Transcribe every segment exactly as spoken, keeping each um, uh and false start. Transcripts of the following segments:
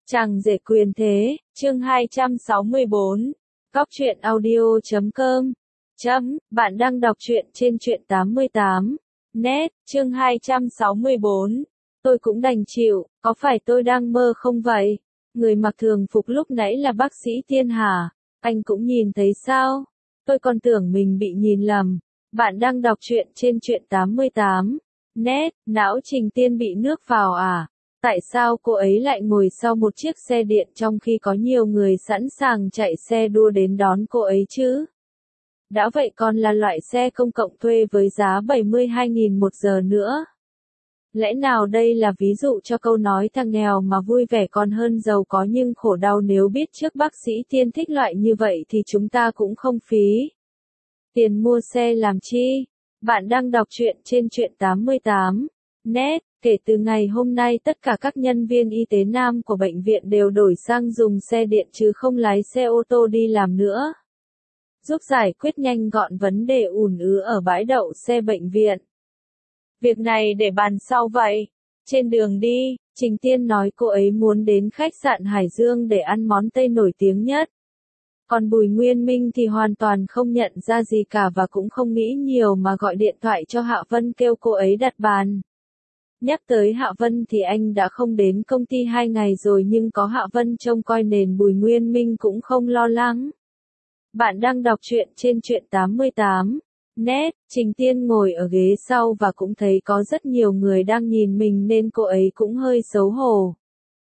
Chàng rể quyền thế, chương hai trăm sáu mươi bốn. Cóc truyện audio chấm com. Chấm, bạn đang đọc truyện trên truyện tám mươi tám. Net, chương hai trăm sáu mươi bốn. Tôi cũng đành chịu, có phải tôi đang mơ không vậy? Người mặc thường phục lúc nãy là bác sĩ Tiên hả? Anh cũng nhìn thấy sao? Tôi còn tưởng mình bị nhìn lầm. Bạn đang đọc truyện trên truyện tám mươi tám. Net, não Trình Tiên bị nước vào à? Tại sao cô ấy lại ngồi sau một chiếc xe điện trong khi có nhiều người sẵn sàng chạy xe đua đến đón cô ấy chứ? Đã vậy còn là loại xe công cộng thuê với giá bảy mươi hai nghìn một giờ nữa. Lẽ nào đây là ví dụ cho câu nói thằng nghèo mà vui vẻ còn hơn giàu có nhưng khổ đau, nếu biết trước bác sĩ Tiên thích loại như vậy thì chúng ta cũng không phí tiền mua xe làm chi. Bạn đang đọc truyện trên truyện tám mươi tám. Net, kể từ ngày hôm nay tất cả các nhân viên y tế nam của bệnh viện đều đổi sang dùng xe điện chứ không lái xe ô tô đi làm nữa. Giúp giải quyết nhanh gọn vấn đề ùn ứ ở bãi đậu xe bệnh viện. Việc này để bàn sau vậy. Trên đường đi, Trình Tiên nói cô ấy muốn đến khách sạn Hải Dương để ăn món Tây nổi tiếng nhất. Còn Bùi Nguyên Minh thì hoàn toàn không nhận ra gì cả và cũng không nghĩ nhiều mà gọi điện thoại cho Hạ Vân kêu cô ấy đặt bàn. Nhắc tới Hạ Vân thì anh đã không đến công ty hai ngày rồi nhưng có Hạ Vân trông coi nên Bùi Nguyên Minh cũng không lo lắng. Bạn đang đọc truyện trên truyện tám mươi tám. Net, Trình Tiên ngồi ở ghế sau và cũng thấy có rất nhiều người đang nhìn mình nên cô ấy cũng hơi xấu hổ.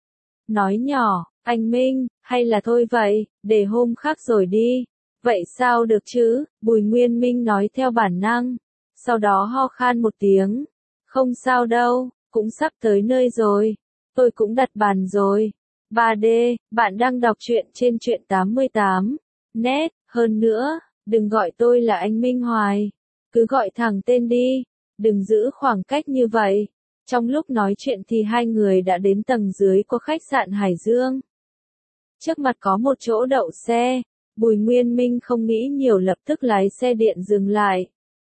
Nói nhỏ, anh Minh, hay là thôi vậy, để hôm khác rồi đi. Vậy sao được chứ, Bùi Nguyên Minh nói theo bản năng. Sau đó ho khan một tiếng. Không sao đâu, cũng sắp tới nơi rồi. Tôi cũng đặt bàn rồi. ba D, bạn đang đọc truyện trên truyện tám mươi tám. Net, hơn nữa, đừng gọi tôi là anh Minh hoài. Cứ gọi thẳng tên đi, đừng giữ khoảng cách như vậy. Trong lúc nói chuyện thì hai người đã đến tầng dưới của khách sạn Hải Dương. Trước mặt có một chỗ đậu xe. Bùi Nguyên Minh không nghĩ nhiều lập tức lái xe điện dừng lại.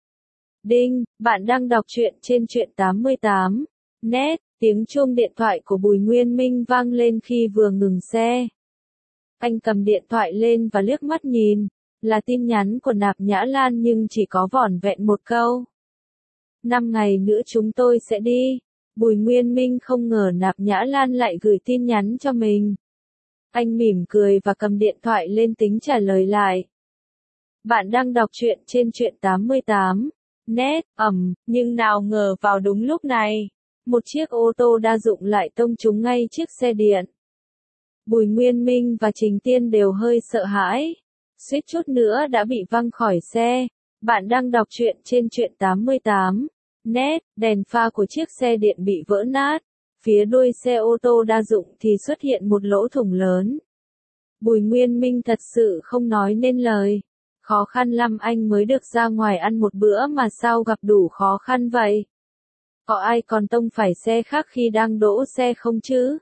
Đinh, bạn đang đọc truyện trên truyện tám mươi tám. Net, tiếng chuông điện thoại của Bùi Nguyên Minh vang lên khi vừa ngừng xe. Anh cầm điện thoại lên và liếc mắt nhìn, là tin nhắn của Nạp Nhã Lan nhưng chỉ có vỏn vẹn một câu. Năm ngày nữa chúng tôi sẽ đi. Bùi Nguyên Minh không ngờ Nạp Nhã Lan lại gửi tin nhắn cho mình. Anh mỉm cười và cầm điện thoại lên tính trả lời lại. Bạn đang đọc truyện trên truyện tám mươi tám. Net, ầm, nhưng nào ngờ vào đúng lúc này, một chiếc ô tô đa dụng lại tông trúng ngay chiếc xe điện. Bùi Nguyên Minh và Trình Tiên đều hơi sợ hãi, suýt chút nữa đã bị văng khỏi xe. Bạn đang đọc truyện trên truyện tám mươi tám. Net, đèn pha của chiếc xe điện bị vỡ nát. Phía đuôi xe ô tô đa dụng thì xuất hiện một lỗ thủng lớn. Bùi Nguyên Minh thật sự không nói nên lời. Khó khăn lắm anh mới được ra ngoài ăn một bữa mà sao gặp đủ khó khăn vậy? Có ai còn tông phải xe khác khi đang đỗ xe không chứ?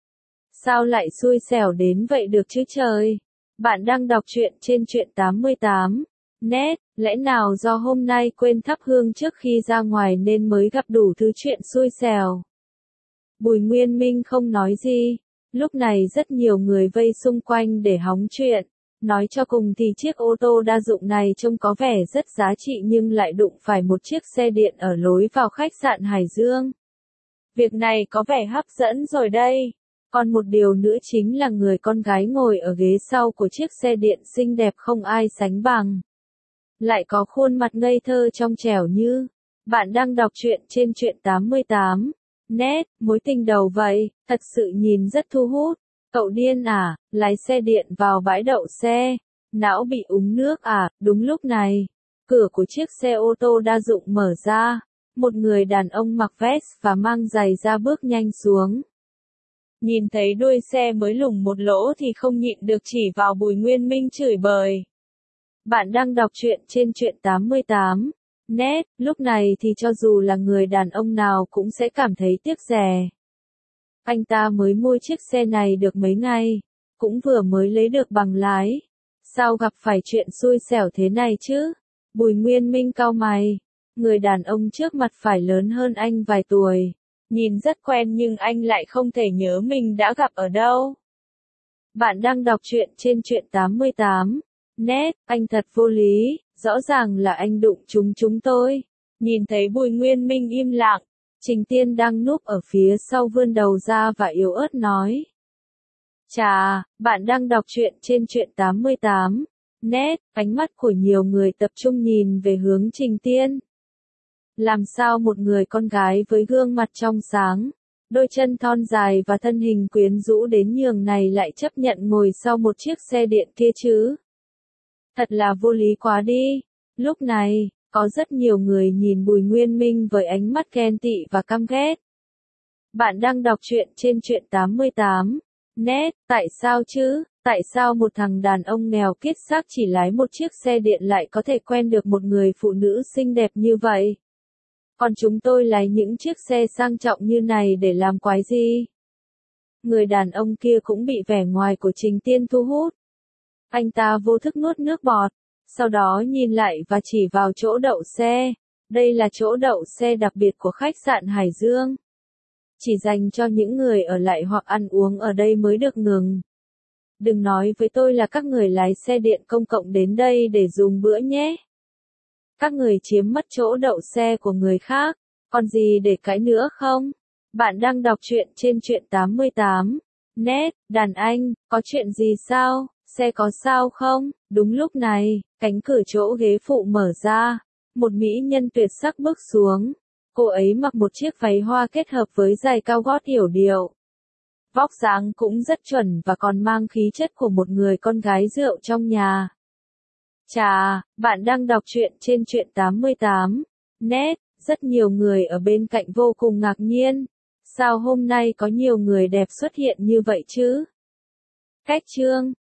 Sao lại xui xẻo đến vậy được chứ trời? Bạn đang đọc truyện trên truyện tám mươi tám. Net, lẽ nào do hôm nay quên thắp hương trước khi ra ngoài nên mới gặp đủ thứ chuyện xui xẻo? Bùi Nguyên Minh không nói gì. Lúc này rất nhiều người vây xung quanh để hóng chuyện. Nói cho cùng thì chiếc ô tô đa dụng này trông có vẻ rất giá trị nhưng lại đụng phải một chiếc xe điện ở lối vào khách sạn Hải Dương. Việc này có vẻ hấp dẫn rồi đây. Còn một điều nữa chính là người con gái ngồi ở ghế sau của chiếc xe điện xinh đẹp không ai sánh bằng. Lại có khuôn mặt ngây thơ trong trẻo như. Bạn đang đọc truyện trên truyện tám mươi tám. Net, mối tình đầu vậy, thật sự nhìn rất thu hút. Cậu điên à, lái xe điện vào bãi đậu xe. Não bị úng nước à, đúng lúc này. Cửa của chiếc xe ô tô đa dụng mở ra. Một người đàn ông mặc vest và mang giày da bước nhanh xuống. Nhìn thấy đuôi xe mới lủng một lỗ thì không nhịn được chỉ vào Bùi Nguyên Minh chửi bới. Bạn đang đọc truyện trên truyện tám mươi tám. Net, lúc này thì cho dù là người đàn ông nào cũng sẽ cảm thấy tiếc rẻ. Anh ta mới mua chiếc xe này được mấy ngày, cũng vừa mới lấy được bằng lái. Sao gặp phải chuyện xui xẻo thế này chứ? Bùi Nguyên Minh cau mày. Người đàn ông trước mặt phải lớn hơn anh vài tuổi. Nhìn rất quen nhưng anh lại không thể nhớ mình đã gặp ở đâu. Bạn đang đọc truyện trên truyện tám mươi tám. Net, anh thật vô lý, rõ ràng là anh đụng trúng chúng tôi. Nhìn thấy Bùi Nguyên Minh im lặng, Trình Tiên đang núp ở phía sau vươn đầu ra và yếu ớt nói. Chà, bạn đang đọc truyện trên truyện tám mươi tám. Net, ánh mắt của nhiều người tập trung nhìn về hướng Trình Tiên. Làm sao một người con gái với gương mặt trong sáng, đôi chân thon dài và thân hình quyến rũ đến nhường này lại chấp nhận ngồi sau một chiếc xe điện kia chứ? Thật là vô lý quá đi. Lúc này, có rất nhiều người nhìn Bùi Nguyên Minh với ánh mắt ghen tị và căm ghét. Bạn đang đọc truyện trên truyện tám mươi tám. Net, tại sao chứ? Tại sao một thằng đàn ông nghèo kiết xác chỉ lái một chiếc xe điện lại có thể quen được một người phụ nữ xinh đẹp như vậy? Còn chúng tôi lái những chiếc xe sang trọng như này để làm quái gì? Người đàn ông kia cũng bị vẻ ngoài của Trình Tiên thu hút. Anh ta vô thức nuốt nước bọt, sau đó nhìn lại và chỉ vào chỗ đậu xe. Đây là chỗ đậu xe đặc biệt của khách sạn Hải Dương. Chỉ dành cho những người ở lại hoặc ăn uống ở đây mới được ngừng. Đừng nói với tôi là các người lái xe điện công cộng đến đây để dùng bữa nhé. Các người chiếm mất chỗ đậu xe của người khác, còn gì để cãi nữa không? Bạn đang đọc truyện trên truyện tám mươi tám. Net, đàn anh, có chuyện gì sao? Xe có sao không? Đúng lúc này, cánh cửa chỗ ghế phụ mở ra. Một mỹ nhân tuyệt sắc bước xuống. Cô ấy mặc một chiếc váy hoa kết hợp với giày cao gót yểu điệu. Vóc dáng cũng rất chuẩn và còn mang khí chất của một người con gái rượu trong nhà. Chà, bạn đang đọc truyện trên truyện tám mươi tám. Net, rất nhiều người ở bên cạnh vô cùng ngạc nhiên. Sao hôm nay có nhiều người đẹp xuất hiện như vậy chứ? Cách chương